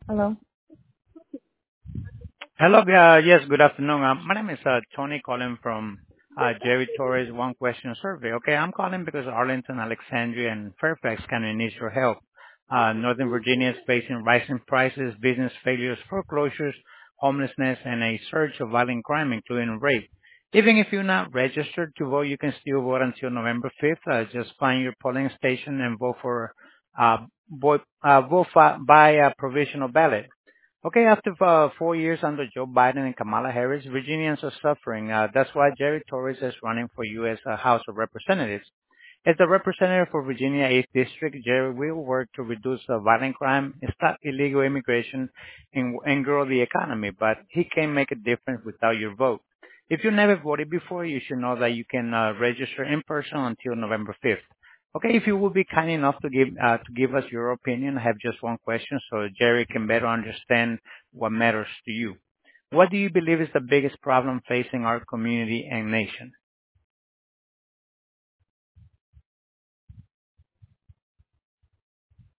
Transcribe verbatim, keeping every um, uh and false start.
Hello. Hello. uh, Yes, good afternoon. Um, My name is uh Tony calling from uh Jerry Torres One Question Survey. Okay, I'm calling because Arlington, Alexandria, and Fairfax County needs your help. Uh Northern Virginia is facing rising prices, business failures, foreclosures, homelessness, and a surge of violent crime, including rape. Even if you're not registered to vote, you can still vote until November fifth. Uh, Just find your polling station and vote for uh vote uh, vote fi- by a provisional ballot. Okay, after uh, four years under Joe Biden and Kamala Harris, Virginians are suffering. Uh, that's why Jerry Torres is running for U S. Uh, House of Representatives. As the representative for Virginia eighth District, Jerry will work to reduce uh, violent crime, stop illegal immigration, and, and grow the economy, but he can make a difference without your vote. If you never voted before, you should know that you can uh, register in person until November fifth. Okay, if you would be kind enough to give uh, to give us your opinion, I have just one question so Jerry can better understand what matters to you. What do you believe is the biggest problem facing our community and nation?